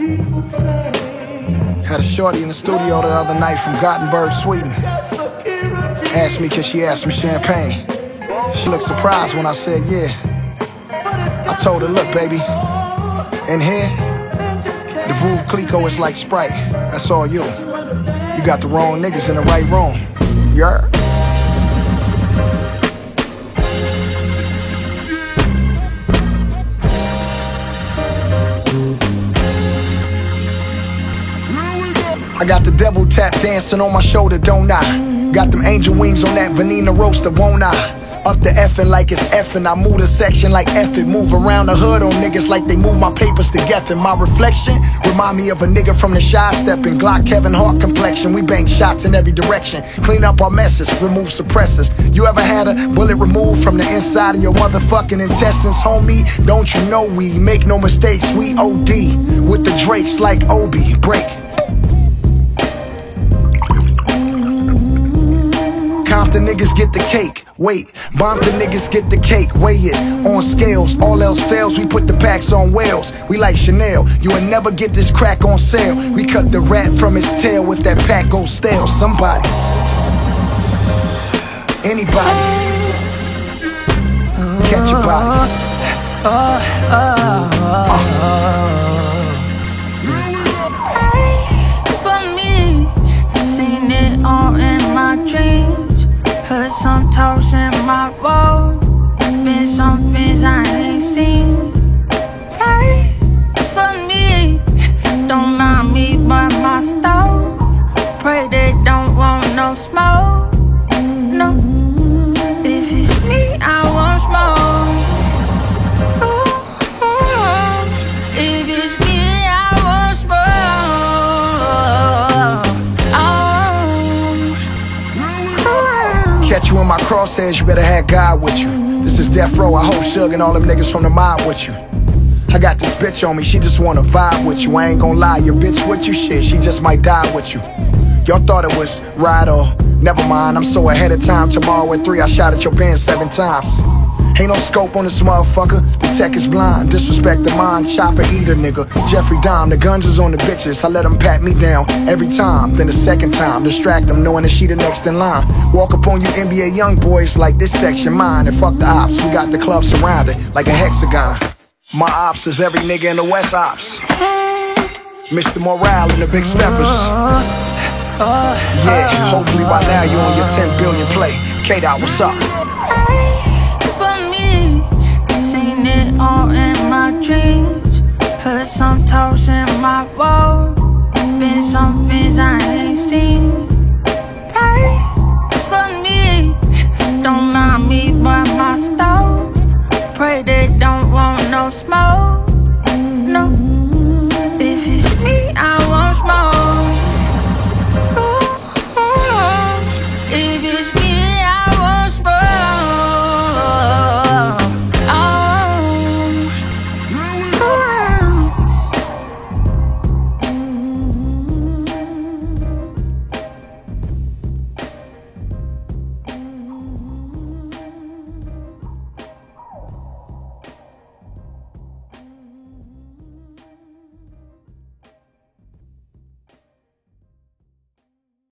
Had a shorty in the studio the other night from Gothenburg, Sweden. Asked me, can she have some champagne? She looked surprised when I said yeah. I told her, look baby, in here, the Veuve Clicquot is like Sprite. That's all you. You got the wrong niggas in the right room. You heard? I got the devil tap dancing on my shoulder, don't I? Got them angel wings on that Vanina roaster, won't I? Up the effing like it's effing. I move the section like effing. Move around the hood on niggas like they move my papers together. My reflection remind me of a nigga from the Shy Steppin'. Glock Kevin Hart complexion. We bang shots in every direction. Clean up our messes, remove suppressors. You ever had a bullet removed from the inside of your motherfucking intestines, homie? Don't you know we make no mistakes, we OD. With the Drakes like Obi, break. Compton niggas get the cake, wait. Bompton niggas get the cake, weigh it on scales. All else fails, we put the packs on whales. We like Chanel, you will never get this crack on sale. We cut the rat from his tail if that pack goes stale. Somebody, anybody, catch your body. For me, seen it all in my dreams. Heard some talks in my road. Been some things I ain't seen. Pray for me. Don't mind me by my stove. Pray they don't want no smoke. No. If it's me, I want smoke. If it's me, I want smoke. Catch you in my crosshairs, you better have God with you. This is death row, I hope Suge and all them niggas from the mob with you. I got this bitch on me, she just wanna vibe with you. I ain't gon' lie, your bitch with you, shit, she just might die with you. Y'all thought it was right or never mind, I'm so ahead of time. Tomorrow at 3, I shot at your band 7 times. Ain't no scope on this motherfucker, the tech is blind. Disrespect the mind, chopper eater nigga. Jeffrey Dahmer, the guns is on the bitches. I let them pat me down every time. Then the second time, distract them knowing that she the next in line. Walk up on you NBA young boys like this section mine. And fuck the ops, we got the club surrounded like a hexagon. My ops is every nigga in the West Ops. Mr. Morale and the Big Steppers. Yeah, hopefully by now you on your 10 billion play. K-Dot, what's up? Seen it all in my dreams. Heard some talks in my road. Been some things I ain't seen. Pray for me. Don't mind me by my stove. Pray they don't want no smoke.